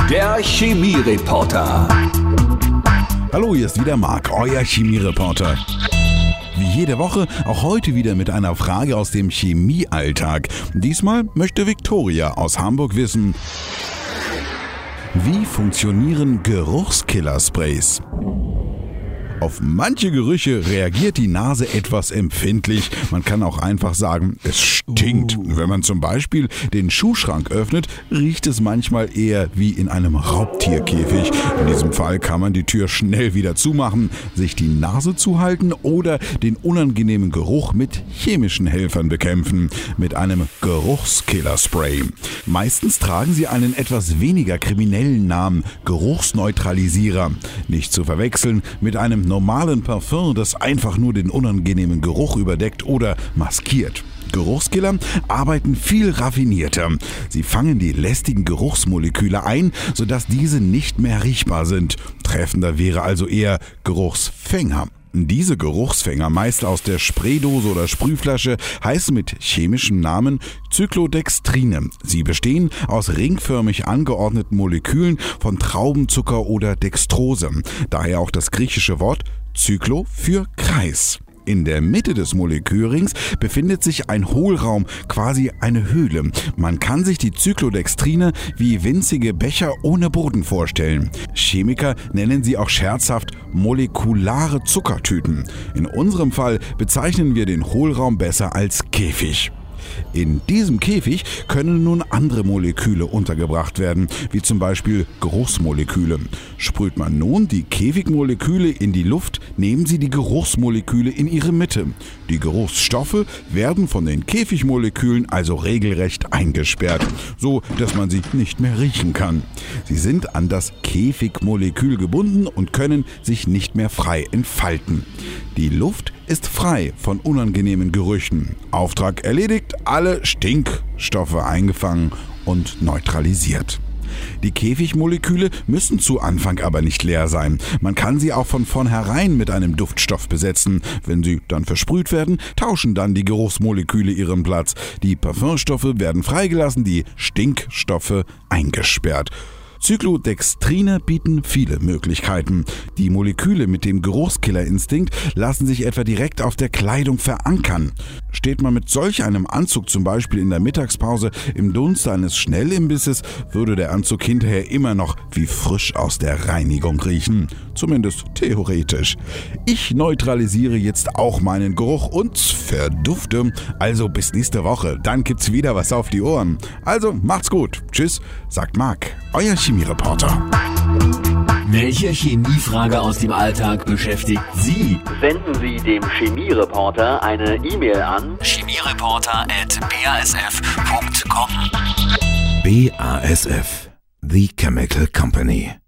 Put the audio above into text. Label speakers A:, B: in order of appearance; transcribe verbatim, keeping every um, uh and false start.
A: Der Chemiereporter.
B: Hallo, hier ist wieder Marc, euer Chemiereporter. Wie jede Woche, auch heute wieder mit einer Frage aus dem Chemiealltag. Diesmal möchte Viktoria aus Hamburg wissen: Wie funktionieren Geruchskillersprays? Auf manche Gerüche reagiert die Nase etwas empfindlich. Man kann auch einfach sagen, es stinkt. Uh. Wenn man zum Beispiel den Schuhschrank öffnet, riecht es manchmal eher wie in einem Raubtierkäfig. In diesem Fall kann man die Tür schnell wieder zumachen, sich die Nase zuhalten oder den unangenehmen Geruch mit chemischen Helfern bekämpfen. Mit einem Geruchskillerspray. Meistens tragen sie einen etwas weniger kriminellen Namen, Geruchsneutralisierer. Nicht zu verwechseln mit einem normalen Parfum, das einfach nur den unangenehmen Geruch überdeckt oder maskiert. Geruchskiller arbeiten viel raffinierter. Sie fangen die lästigen Geruchsmoleküle ein, sodass diese nicht mehr riechbar sind. Treffender wäre also eher Geruchsfänger. Diese Geruchsfänger, meist aus der Spraydose oder Sprühflasche, heißen mit chemischem Namen Cyclodextrine. Sie bestehen aus ringförmig angeordneten Molekülen von Traubenzucker oder Dextrose. Daher auch das griechische Wort Cyclo für Kreis. In der Mitte des Molekülrings befindet sich ein Hohlraum, quasi eine Höhle. Man kann sich die Cyclodextrine wie winzige Becher ohne Boden vorstellen. Chemiker nennen sie auch scherzhaft molekulare Zuckertüten. In unserem Fall bezeichnen wir den Hohlraum besser als Käfig. In diesem Käfig können nun andere Moleküle untergebracht werden, wie zum Beispiel Geruchsmoleküle. Sprüht man nun die Käfigmoleküle in die Luft, nehmen sie die Geruchsmoleküle in ihre Mitte. Die Geruchsstoffe werden von den Käfigmolekülen also regelrecht eingesperrt, so dass man sie nicht mehr riechen kann. Sie sind an das Käfigmolekül gebunden und können sich nicht mehr frei entfalten. Die Luft ist frei von unangenehmen Gerüchen. Auftrag erledigt, alle Stinkstoffe eingefangen und neutralisiert. Die Käfigmoleküle müssen zu Anfang aber nicht leer sein. Man kann sie auch von vornherein mit einem Duftstoff besetzen. Wenn sie dann versprüht werden, tauschen dann die Geruchsmoleküle ihren Platz. Die Parfümstoffe werden freigelassen, die Stinkstoffe eingesperrt. Cyclodextrine bieten viele Möglichkeiten. Die Moleküle mit dem Geruchskillerinstinkt lassen sich etwa direkt auf der Kleidung verankern. Steht man mit solch einem Anzug zum Beispiel in der Mittagspause im Dunst eines Schnellimbisses, würde der Anzug hinterher immer noch wie frisch aus der Reinigung riechen. Zumindest theoretisch. Ich neutralisiere jetzt auch meinen Geruch und verdufte. Also bis nächste Woche, dann gibt's wieder was auf die Ohren. Also macht's gut. Tschüss, sagt Marc, euer Chemiereporter.
A: Welche Chemiefrage aus dem Alltag beschäftigt Sie?
C: Senden Sie dem Chemiereporter eine E-Mail an
A: chemiereporter at b a s f punkt com.
D: B A S F, The Chemical Company.